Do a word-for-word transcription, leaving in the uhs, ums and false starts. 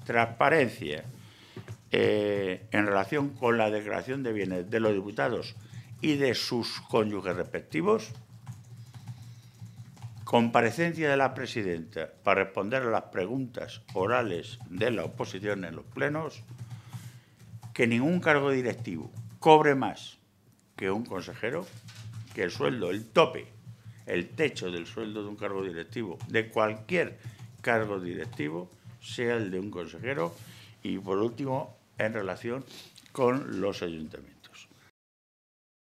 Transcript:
Transparencia eh, en relación con la declaración de bienes de los diputados y de sus cónyuges respectivos. Comparecencia de la presidenta para responder a las preguntas orales de la oposición en los plenos. Que ningún cargo directivo cobre más que un consejero, que el sueldo, el tope, el techo del sueldo de un cargo directivo, de cualquier cargo directivo, sea el de un consejero. Y, por último, en relación con los ayuntamientos.